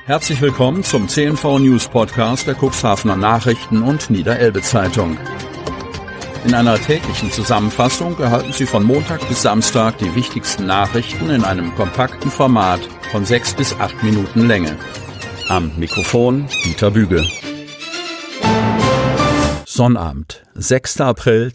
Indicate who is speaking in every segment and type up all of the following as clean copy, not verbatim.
Speaker 1: Herzlich willkommen zum CNV News Podcast der Cuxhavener Nachrichten und Niederelbe Zeitung. In einer täglichen Zusammenfassung erhalten Sie von Montag bis Samstag die wichtigsten Nachrichten in einem kompakten Format von 6 bis 8 Minuten Länge. Am Mikrofon Dieter Büge. Sonnabend, 6. April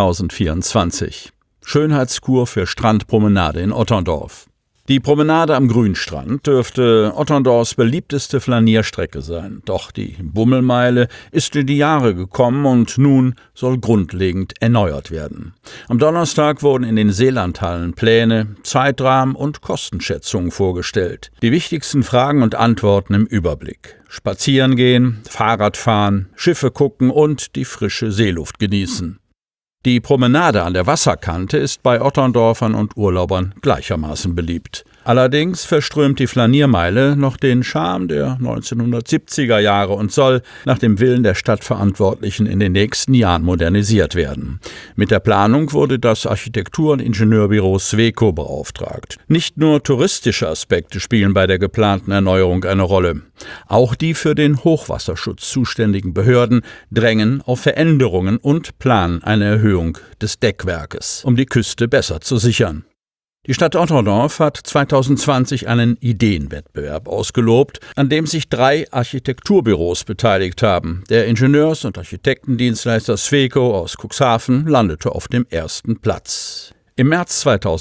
Speaker 1: 2024. Schönheitskur für Strandpromenade in Otterndorf. Die Promenade am Grünstrand dürfte Otterndorfs beliebteste Flanierstrecke sein. Doch die Bummelmeile ist in die Jahre gekommen und nun soll grundlegend erneuert werden. Am Donnerstag wurden in den Seelandhallen Pläne, Zeitrahmen und Kostenschätzungen vorgestellt. Die wichtigsten Fragen und Antworten im Überblick. Spazieren gehen, Fahrrad fahren, Schiffe gucken und die frische Seeluft genießen. Die Promenade an der Wasserkante ist bei Otterndorfern und Urlaubern gleichermaßen beliebt. Allerdings verströmt die Flaniermeile noch den Charme der 1970er Jahre und soll nach dem Willen der Stadtverantwortlichen in den nächsten Jahren modernisiert werden. Mit der Planung wurde das Architektur- und Ingenieurbüro Sweco beauftragt. Nicht nur touristische Aspekte spielen bei der geplanten Erneuerung eine Rolle. Auch die für den Hochwasserschutz zuständigen Behörden drängen auf Veränderungen und planen eine Erhöhung des Deckwerkes, um die Küste besser zu sichern. Die Stadt Otterndorf hat 2020 einen Ideenwettbewerb ausgelobt, an dem sich 3 Architekturbüros beteiligt haben. Der Ingenieurs- und Architektendienstleister Sweco aus Cuxhaven landete auf dem 1. Platz. Im März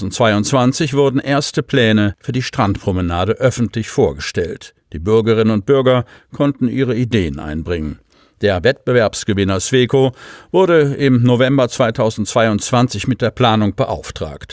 Speaker 1: 2022 wurden erste Pläne für die Strandpromenade öffentlich vorgestellt. Die Bürgerinnen und Bürger konnten ihre Ideen einbringen. Der Wettbewerbsgewinner Sweco wurde im November 2022 mit der Planung beauftragt.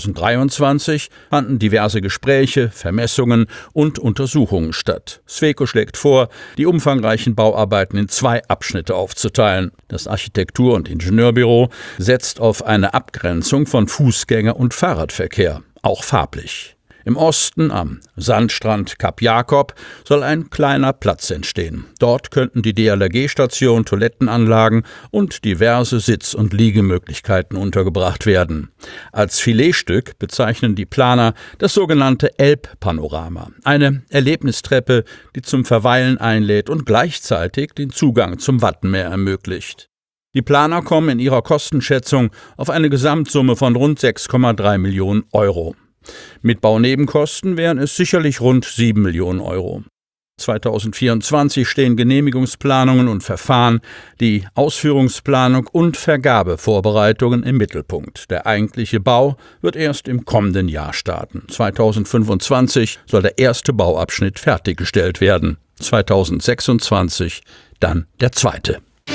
Speaker 1: 2023 fanden diverse Gespräche, Vermessungen und Untersuchungen statt. Sweco schlägt vor, die umfangreichen Bauarbeiten in 2 Abschnitte aufzuteilen. Das Architektur- und Ingenieurbüro setzt auf eine Abgrenzung von Fußgänger- und Fahrradverkehr, auch farblich. Im Osten, am Sandstrand Kap Jakob, soll ein kleiner Platz entstehen. Dort könnten die DLRG-Station, Toilettenanlagen und diverse Sitz- und Liegemöglichkeiten untergebracht werden. Als Filetstück bezeichnen die Planer das sogenannte Elbpanorama, eine Erlebnistreppe, die zum Verweilen einlädt und gleichzeitig den Zugang zum Wattenmeer ermöglicht. Die Planer kommen in ihrer Kostenschätzung auf eine Gesamtsumme von rund 6,3 Millionen Euro. Mit Baunebenkosten wären es sicherlich rund 7 Millionen Euro. 2024 stehen Genehmigungsplanungen und Verfahren, die Ausführungsplanung und Vergabevorbereitungen im Mittelpunkt. Der eigentliche Bau wird erst im kommenden Jahr starten. 2025 soll der erste Bauabschnitt fertiggestellt werden. 2026 dann der zweite.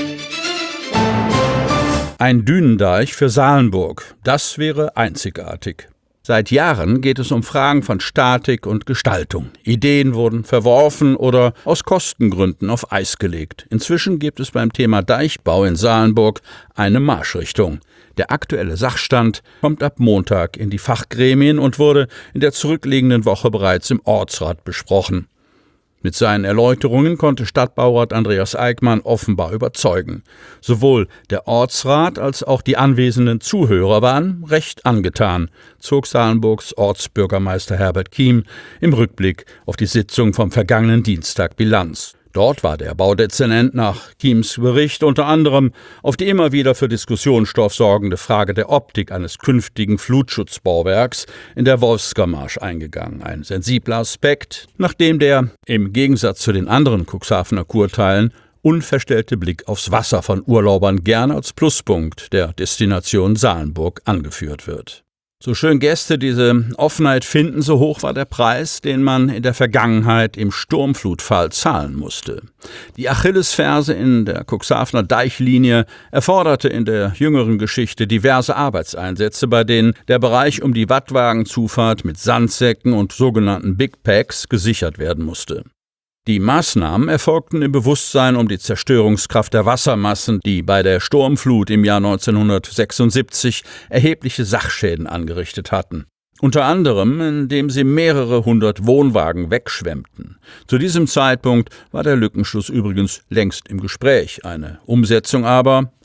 Speaker 1: Ein Dünendeich für Salenburg, das wäre einzigartig. Seit Jahren geht es um Fragen von Statik und Gestaltung. Ideen wurden verworfen oder aus Kostengründen auf Eis gelegt. Inzwischen gibt es beim Thema Deichbau in Salenburg eine Marschrichtung. Der aktuelle Sachstand kommt ab Montag in die Fachgremien und wurde in der zurückliegenden Woche bereits im Ortsrat besprochen. Mit seinen Erläuterungen konnte Stadtbaurat Andreas Eickmann offenbar überzeugen. Sowohl der Ortsrat als auch die anwesenden Zuhörer waren recht angetan, zog Salenburgs Ortsbürgermeister Herbert Kiem im Rückblick auf die Sitzung vom vergangenen Dienstag Bilanz. Dort war der Baudezernent nach Kiems Bericht unter anderem auf die immer wieder für Diskussionsstoff sorgende Frage der Optik eines künftigen Flutschutzbauwerks in der Wolfskermarsch eingegangen. Ein sensibler Aspekt, nachdem der, im Gegensatz zu den anderen Cuxhavener Kurteilen, unverstellte Blick aufs Wasser von Urlaubern gerne als Pluspunkt der Destination Salenburg angeführt wird. So schön Gäste diese Offenheit finden, so hoch war der Preis, den man in der Vergangenheit im Sturmflutfall zahlen musste. Die Achillesferse in der Cuxhavener Deichlinie erforderte in der jüngeren Geschichte diverse Arbeitseinsätze, bei denen der Bereich um die Wattwagenzufahrt mit Sandsäcken und sogenannten Big Packs gesichert werden musste. Die Maßnahmen erfolgten im Bewusstsein um die Zerstörungskraft der Wassermassen, die bei der Sturmflut im Jahr 1976 erhebliche Sachschäden angerichtet hatten. Unter anderem, indem sie mehrere hundert Wohnwagen wegschwemmten. Zu diesem Zeitpunkt war der Lückenschluss übrigens längst im Gespräch, eine Umsetzung aber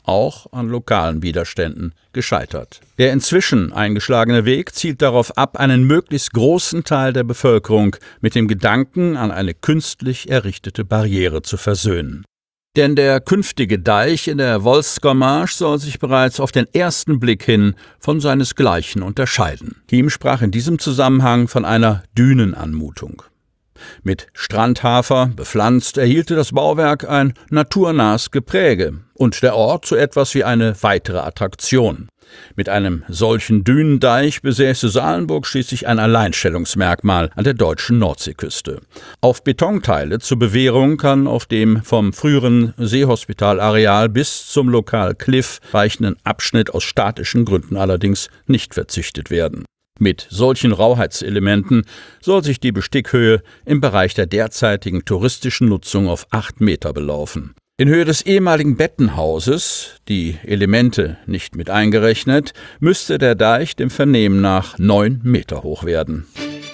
Speaker 1: auch an lokalen Widerständen, gescheitert. Der inzwischen eingeschlagene Weg zielt darauf ab, einen möglichst großen Teil der Bevölkerung mit dem Gedanken an eine künstlich errichtete Barriere zu versöhnen. Denn der künftige Deich in der Wolfsgommarsch soll sich bereits auf den ersten Blick hin von seinesgleichen unterscheiden. Chiem sprach in diesem Zusammenhang von einer Dünenanmutung. Mit Strandhafer bepflanzt erhielte das Bauwerk ein naturnahes Gepräge und der Ort so etwas wie eine weitere Attraktion. Mit einem solchen Dünendeich besäße Salenburg schließlich ein Alleinstellungsmerkmal an der deutschen Nordseeküste. Auf Betonteile zur Bewährung kann auf dem vom früheren Seehospitalareal bis zum Lokal Cliff reichenden Abschnitt aus statischen Gründen allerdings nicht verzichtet werden. Mit solchen Rauheitselementen soll sich die Bestickhöhe im Bereich der derzeitigen touristischen Nutzung auf 8 Meter belaufen. In Höhe des ehemaligen Bettenhauses, die Elemente nicht mit eingerechnet, müsste der Deich dem Vernehmen nach 9 Meter hoch werden.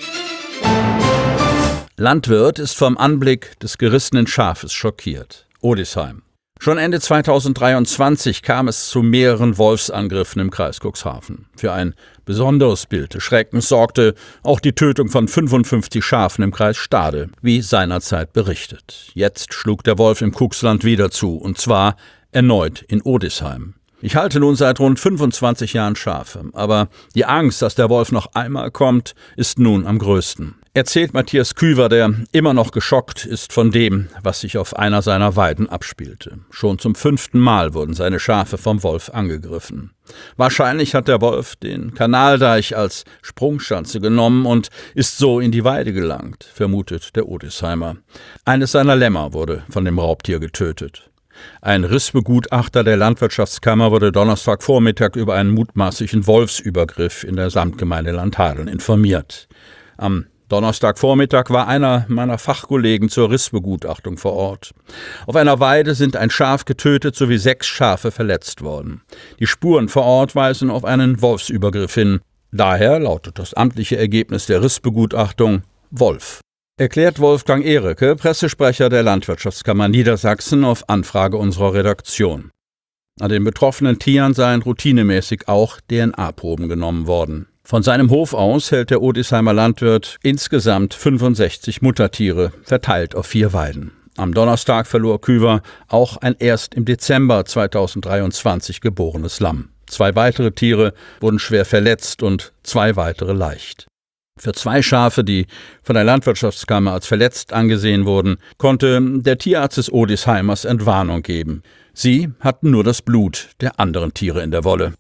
Speaker 1: Landwirt ist vom Anblick des gerissenen Schafes schockiert. Odisheim. Schon Ende 2023 kam es zu mehreren Wolfsangriffen im Kreis Cuxhaven. Für ein besonderes Bild des Schreckens sorgte auch die Tötung von 55 Schafen im Kreis Stade, wie seinerzeit berichtet. Jetzt schlug der Wolf im Cuxland wieder zu, und zwar erneut in Odisheim. Ich halte nun seit rund 25 Jahren Schafe, aber die Angst, dass der Wolf noch einmal kommt, ist nun am größten. Erzählt Matthias Küver, der immer noch geschockt ist von dem, was sich auf einer seiner Weiden abspielte. Schon zum 5. Mal wurden seine Schafe vom Wolf angegriffen. Wahrscheinlich hat der Wolf den Kanaldeich als Sprungschanze genommen und ist so in die Weide gelangt, vermutet der Odisheimer. Eines seiner Lämmer wurde von dem Raubtier getötet. Ein Rissbegutachter der Landwirtschaftskammer wurde Donnerstagvormittag über einen mutmaßlichen Wolfsübergriff in der Samtgemeinde Landhadeln informiert. Am Donnerstagvormittag war einer meiner Fachkollegen zur Rissbegutachtung vor Ort. Auf einer Weide sind ein Schaf getötet sowie 6 Schafe verletzt worden. Die Spuren vor Ort weisen auf einen Wolfsübergriff hin. Daher lautet das amtliche Ergebnis der Rissbegutachtung Wolf. Erklärt Wolfgang Ehreke, Pressesprecher der Landwirtschaftskammer Niedersachsen, auf Anfrage unserer Redaktion. An den betroffenen Tieren seien routinemäßig auch DNA-Proben genommen worden. Von seinem Hof aus hält der Odisheimer Landwirt insgesamt 65 Muttertiere, verteilt auf 4 Weiden. Am Donnerstag verlor Küver auch ein erst im Dezember 2023 geborenes Lamm. 2 weitere Tiere wurden schwer verletzt und 2 weitere leicht. Für 2 Schafe, die von der Landwirtschaftskammer als verletzt angesehen wurden, konnte der Tierarzt des Odisheimers Entwarnung geben. Sie hatten nur das Blut der anderen Tiere in der Wolle.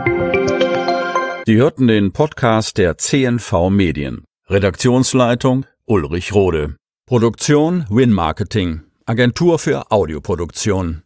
Speaker 1: Sie hörten den Podcast der CNV Medien. Redaktionsleitung Ulrich Rode. Produktion Win Marketing. Agentur für Audioproduktion.